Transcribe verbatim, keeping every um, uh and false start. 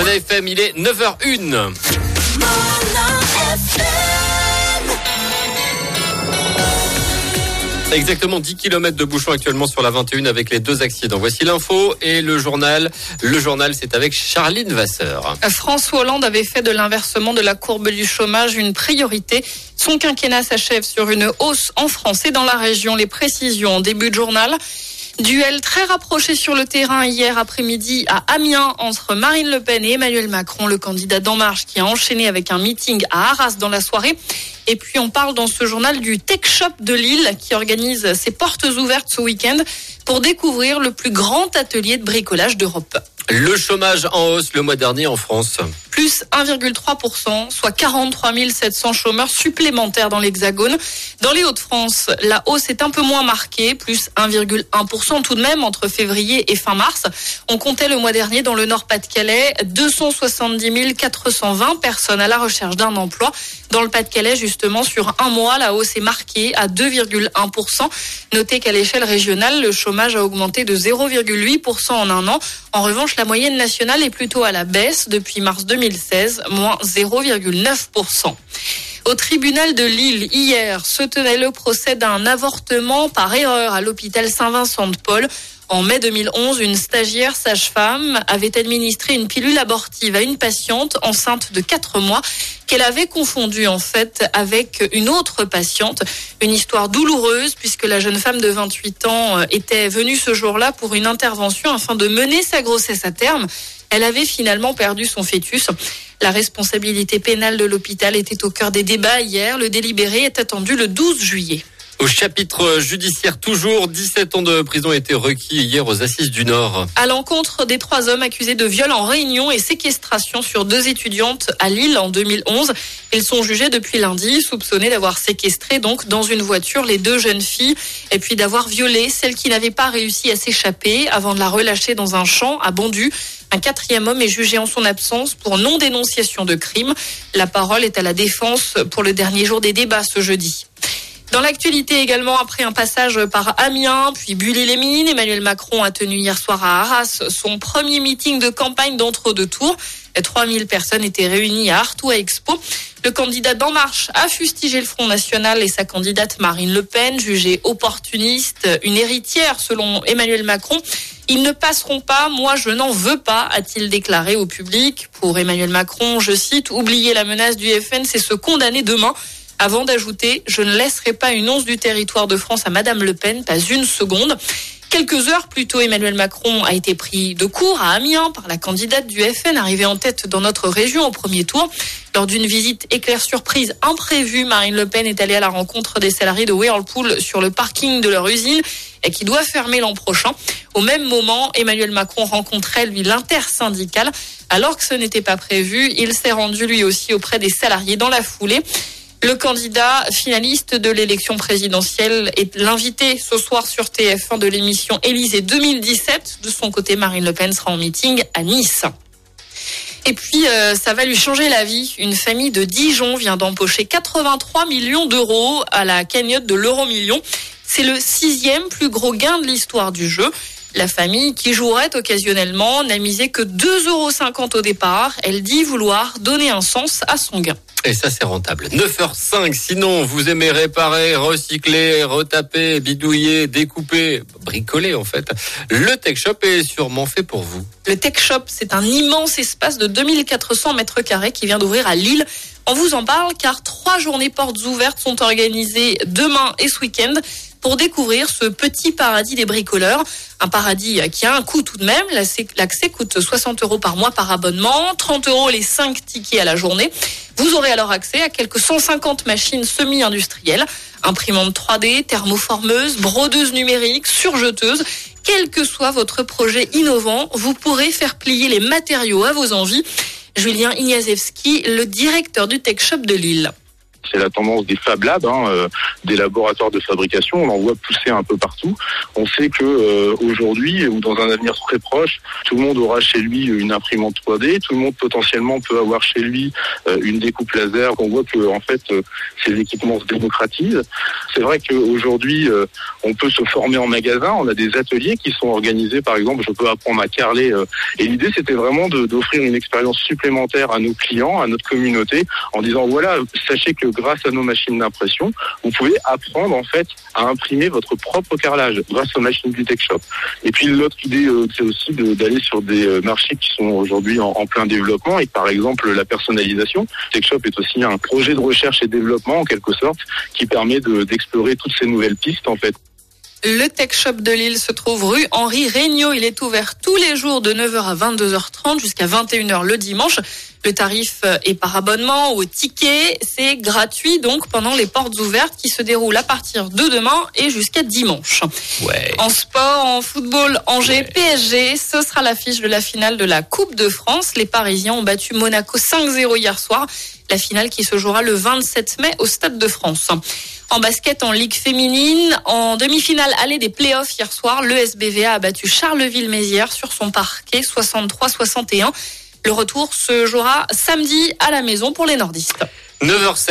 Mona F M, il est neuf heures une. Exactement dix kilomètres de bouchons actuellement sur la vingt et une avec les deux accidents. Voici l'info et le journal. Le journal, c'est avec Charline Vasseur. François Hollande avait fait de l'inversement de la courbe du chômage une priorité. Son quinquennat s'achève sur une hausse en France et dans la région. Les précisions en début de journal. Duel très rapproché sur le terrain hier après-midi à Amiens entre Marine Le Pen et Emmanuel Macron, le candidat d'En Marche qui a enchaîné avec un meeting à Arras dans la soirée. Et puis on parle dans ce journal du Tech Shop de Lille qui organise ses portes ouvertes ce week-end pour découvrir le plus grand atelier de bricolage d'Europe. Le chômage en hausse le mois dernier en France. Plus un virgule trois pour cent, soit quarante-trois mille sept cents chômeurs supplémentaires dans l'Hexagone. Dans les Hauts-de-France, la hausse est un peu moins marquée, plus un virgule un pour cent tout de même entre février et fin mars. On comptait le mois dernier dans le Nord-Pas-de-Calais deux cent soixante-dix mille quatre cent vingt personnes à la recherche d'un emploi. Dans le Pas-de-Calais, justement, sur un mois, la hausse est marquée à deux virgule un pour cent. Notez qu'à l'échelle régionale, le chômage a augmenté de zéro virgule huit pour cent en un an. En revanche, la moyenne nationale est plutôt à la baisse depuis mars deux mille seize, moins zéro virgule neuf pour cent. Au tribunal de Lille, hier, se tenait le procès d'un avortement par erreur à l'hôpital Saint-Vincent-de-Paul. En mai deux mille onze, une stagiaire sage-femme avait administré une pilule abortive à une patiente enceinte de quatre mois qu'elle avait confondue en fait avec une autre patiente. Une histoire douloureuse puisque la jeune femme de vingt-huit ans était venue ce jour-là pour une intervention afin de mener sa grossesse à terme. Elle avait finalement perdu son fœtus. La responsabilité pénale de l'hôpital était au cœur des débats hier. Le délibéré est attendu le douze juillet. Au chapitre judiciaire, toujours, dix-sept ans de prison étaient requis hier aux Assises du Nord. À l'encontre des trois hommes accusés de viol en réunion et séquestration sur deux étudiantes à Lille en deux mille onze. Ils sont jugés depuis lundi, soupçonnés d'avoir séquestré donc dans une voiture les deux jeunes filles et puis d'avoir violé celle qui n'avait pas réussi à s'échapper avant de la relâcher dans un champ à Bondu. Un quatrième homme est jugé en son absence pour non-dénonciation de crime. La parole est à la défense pour le dernier jour des débats ce jeudi. Dans l'actualité également, après un passage par Amiens, puis Bully-les-Mines, Emmanuel Macron a tenu hier soir à Arras son premier meeting de campagne d'entre-deux tours. trois mille personnes étaient réunies à Artois Expo. Le candidat d'En Marche a fustigé le Front National et sa candidate Marine Le Pen, jugée opportuniste, une héritière selon Emmanuel Macron. Ils ne passeront pas, moi je n'en veux pas, a-t-il déclaré au public. Pour Emmanuel Macron, je cite, oublier la menace du F N, c'est se condamner demain. Avant d'ajouter, je ne laisserai pas une once du territoire de France à Madame Le Pen, pas une seconde. Quelques heures plus tôt, Emmanuel Macron a été pris de court à Amiens par la candidate du F N, arrivée en tête dans notre région au premier tour. Lors d'une visite éclair surprise imprévue, Marine Le Pen est allée à la rencontre des salariés de Whirlpool sur le parking de leur usine et qui doit fermer l'an prochain. Au même moment, Emmanuel Macron rencontrait, lui, l'intersyndicale. Alors que ce n'était pas prévu, il s'est rendu lui aussi auprès des salariés dans la foulée. Le candidat finaliste de l'élection présidentielle est l'invité ce soir sur T F un de l'émission Élysée deux mille dix-sept. De son côté, Marine Le Pen sera en meeting à Nice. Et puis, euh, ça va lui changer la vie. Une famille de Dijon vient d'empocher quatre-vingt-trois millions d'euros à la cagnotte de l'euro-million. C'est le sixième plus gros gain de l'histoire du jeu. La famille, qui jouerait occasionnellement, n'a misé que deux euros cinquante au départ. Elle dit vouloir donner un sens à son gain. Et ça, c'est rentable. neuf heures cinq. Sinon, vous aimez réparer, recycler, retaper, bidouiller, découper, bricoler, en fait. Le Tech Shop est sûrement fait pour vous. Le Tech Shop, c'est un immense espace de deux mille quatre cents mètres carrés qui vient d'ouvrir à Lille. On vous en parle car trois journées portes ouvertes sont organisées demain et ce week-end pour découvrir ce petit paradis des bricoleurs. Un paradis qui a un coût tout de même. L'accès coûte soixante euros par mois par abonnement, trente euros les cinq tickets à la journée. Vous aurez alors accès à quelques cent cinquante machines semi-industrielles, imprimantes trois D, thermoformeuses, brodeuses numériques, surjeteuses. Quel que soit votre projet innovant, vous pourrez faire plier les matériaux à vos envies. Julien Ignaziewski, le directeur du Tech Shop de Lille. C'est la tendance des Fab Labs, hein, euh, des laboratoires de fabrication. On en voit pousser un peu partout. On sait que euh, aujourd'hui, ou dans un avenir très proche, tout le monde aura chez lui une imprimante trois D. Tout le monde potentiellement peut avoir chez lui euh, une découpe laser. On voit que en fait, euh, ces équipements se démocratisent. C'est vrai qu'aujourd'hui, euh, on peut se former en magasin. On a des ateliers qui sont organisés. Par exemple, je peux apprendre à carreler. Euh, et l'idée, c'était vraiment de, d'offrir une expérience supplémentaire à nos clients, à notre communauté, en disant voilà, sachez que grâce à nos machines d'impression, vous pouvez apprendre en fait à imprimer votre propre carrelage grâce aux machines du Tech Shop. Et puis l'autre idée, euh, c'est aussi de, d'aller sur des euh, marchés qui sont aujourd'hui en, en plein développement, et par exemple la personnalisation. Tech Shop est aussi un projet de recherche et développement en quelque sorte qui permet de, d'explorer toutes ces nouvelles pistes en fait. Le Tech Shop de Lille se trouve rue Henri Regnault. Il est ouvert tous les jours de neuf heures à vingt-deux heures trente jusqu'à vingt et une heures le dimanche. Le tarif est par abonnement ou au ticket. C'est gratuit donc pendant les portes ouvertes qui se déroulent à partir de demain et jusqu'à dimanche. Ouais. En sport, en football, Angers, Ouais. P S G, ce sera l'affiche de la finale de la Coupe de France. Les Parisiens ont battu Monaco cinq zéro hier soir. La finale qui se jouera le vingt-sept mai au Stade de France. En basket, en Ligue féminine, en demi-finale allée des playoffs hier soir, le S B V A a battu Charleville-Mézières sur son parquet soixante-trois à soixante et un. Le retour se jouera samedi à la maison pour les nordistes. neuf heures